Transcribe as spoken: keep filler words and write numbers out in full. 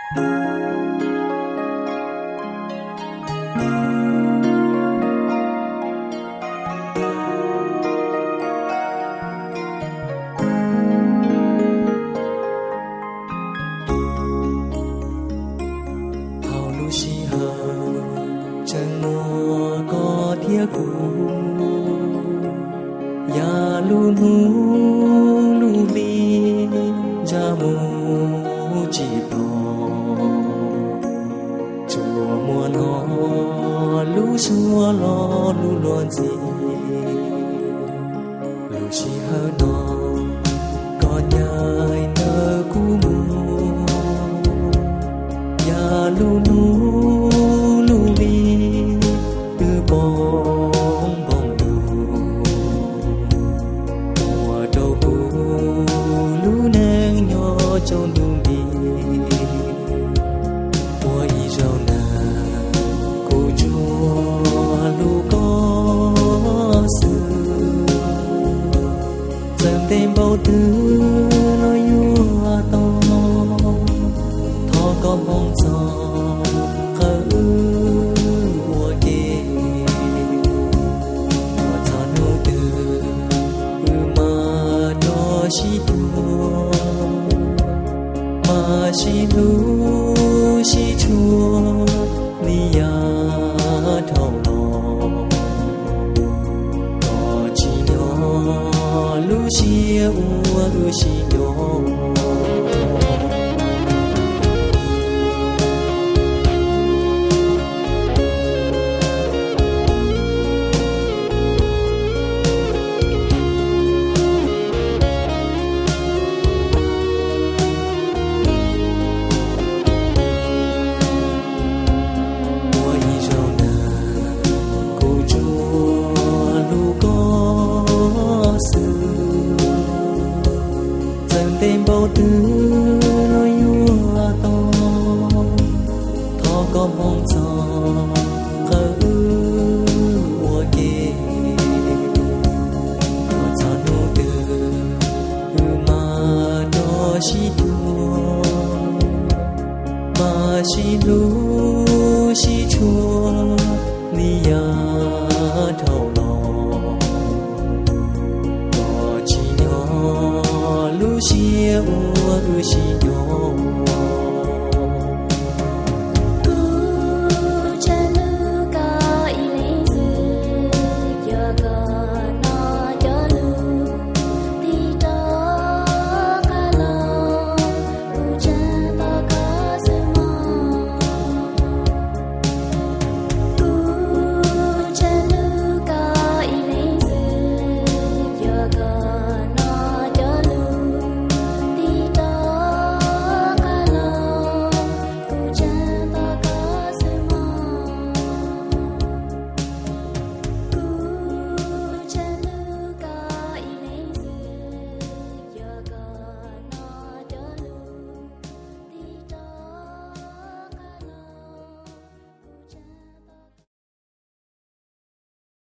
Ya lu nu lu li ja mu chi po chùa mùa nó lu xua lo lu loan gì lu chi hơ nó có nhai nơ cu mu ya lu nu lu li từ bóng bóng du mùa đầu cu lu neng nhỏ trong du đi mùa y rau na cô chúa lu có sự dần thêm bao tư lo yêu to thọ có mong gió khờ mùa kia mùa gió nô từ mà đó chỉ đua mà chỉ lu chỉ chua ni ya thâu lo có chỉ nhỏ lu chỉ u lu chỉ nhỏ thêm bao tư lo yêu to thọ có mong gió khờ mùa kia mùa gió nô từ mà đó chỉ đua mà chỉ lu chỉ chua ni ya thâu lo có chỉ nhỏ lu chỉ u lu chỉ nhỏ